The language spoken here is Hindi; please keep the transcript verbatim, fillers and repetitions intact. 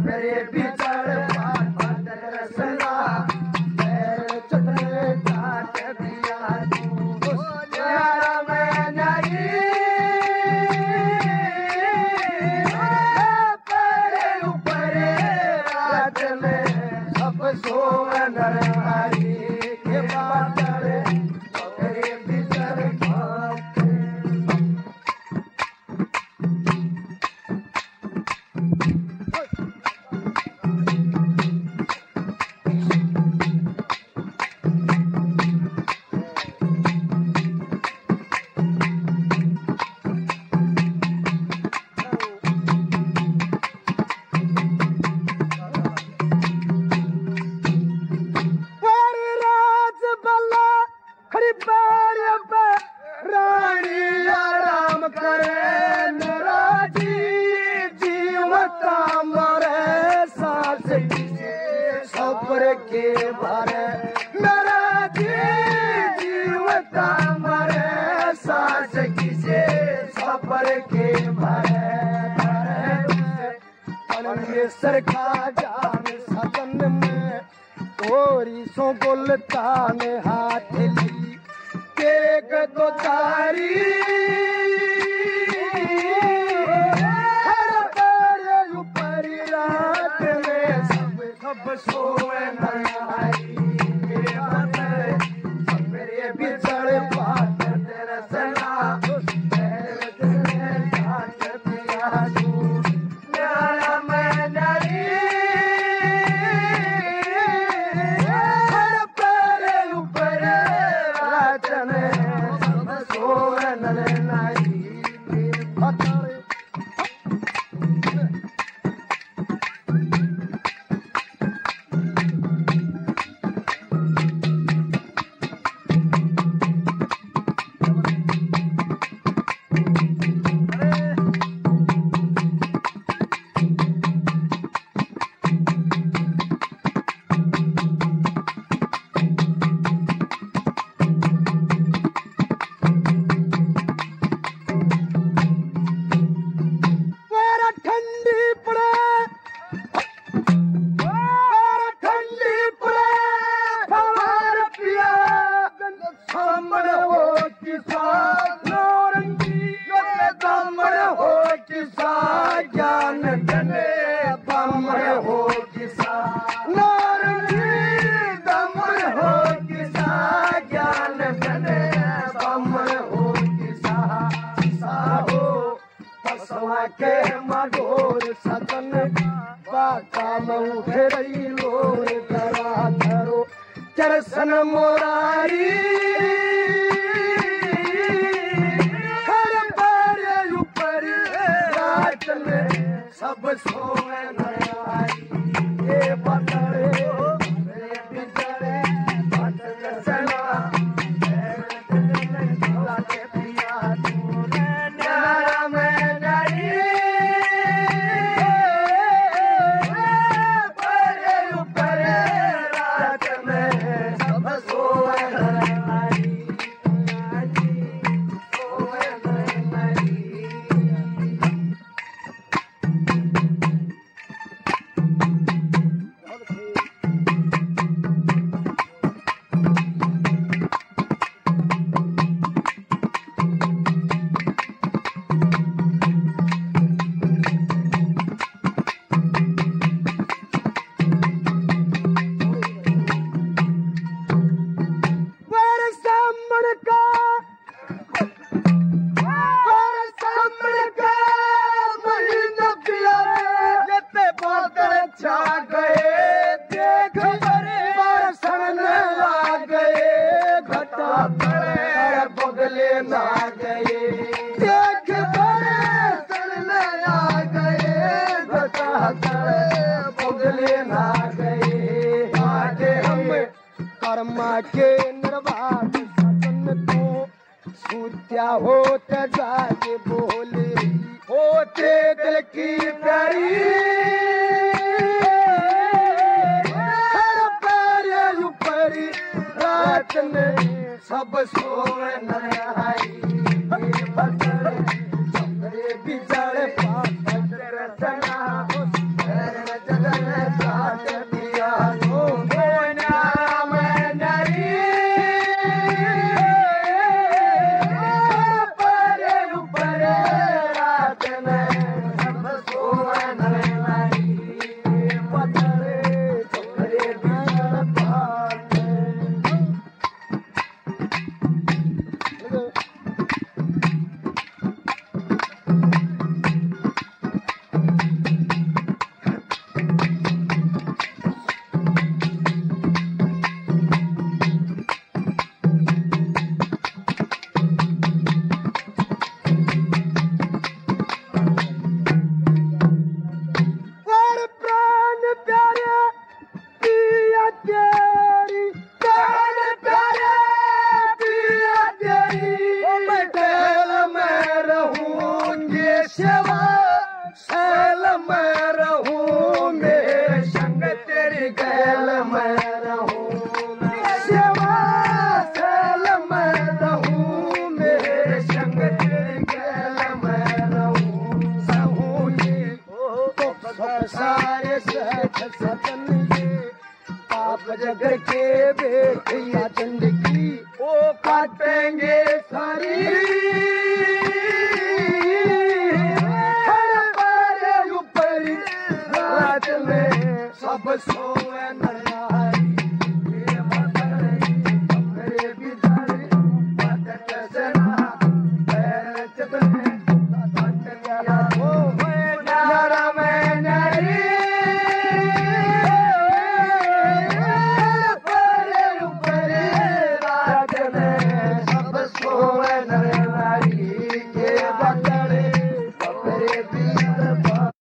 मेरे बिछड़ पाट रसना पैर चुटने काट दिया तू यारा मैं नहीं पैरे ऊपर रात में सब सोवन हरी के बादल मेरे बिछड़ पाट रानी आराम करे मेरा जी जीवता मरे सांस किसे सब्र के भरे मेरा जी जीवता मरे सांस किसे सब्र के भरे परमेश्वर खा जान सदन में गोरी सो गुलता ने हाथ ली एक दो तारी हर पैरे ऊपर रात में सब सब सोए नई मेरे बिछड़ पाट तेरा सना काट दिया तू मेरा मैं नहीं हर पैरे ऊपर रात में सोवन नहीं पतारे ज्ञान जने बमर हो किसा नारंगी दमर हो किसा ज्ञान जने बमर हो किसा साहो पसवा के मडोर सदन बाका में उठ रही लोर धरा धरो चरसन मोरारी सब सोए नई ये बतरे मेरे बिछड़े पाट रसना के पिया तू यारा मैं नहीं पैरे ऊपर रात में सब सोए नई सोए नई कर्मा के निर्वाण सदन को सूत्या होत जाके बोले होते दिल की प्यारी हर पैरे ऊपर रात में सब सोए नहाई बिछड़ पाट रसना सारे सतन पाप जगर के बेटिया चंद की वो काटेंगे सारी ऊपर रात में सब सो